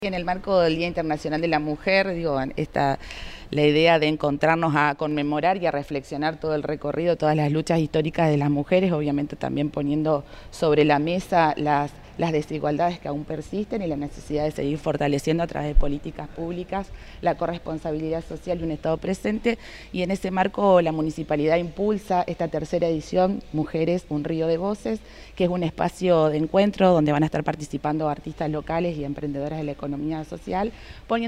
En el marco del Día Internacional de la Mujer, la idea de encontrarnos a conmemorar y a reflexionar todo el recorrido, todas las luchas históricas de las mujeres, obviamente también poniendo sobre la mesa las desigualdades que aún persisten y la necesidad de seguir fortaleciendo a través de políticas públicas la corresponsabilidad social de un Estado presente, y en ese marco la Municipalidad impulsa esta tercera edición, Mujeres, un río de voces, que es un espacio de encuentro donde van a estar participando artistas locales y emprendedoras de la economía social, poniendo